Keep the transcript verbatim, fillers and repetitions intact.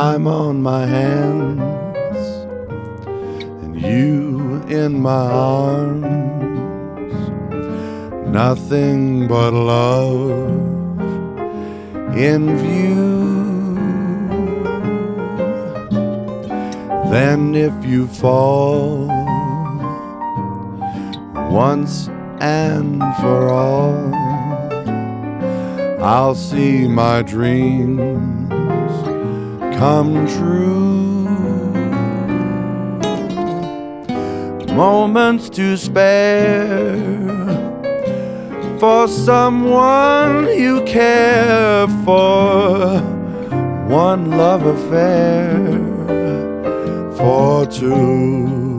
I'm on my hands and you in my arms, nothing but love in view. Then if you fall once and for all, I'll see my dreams come true. Moments to spare for someone you care for, one love affair for two.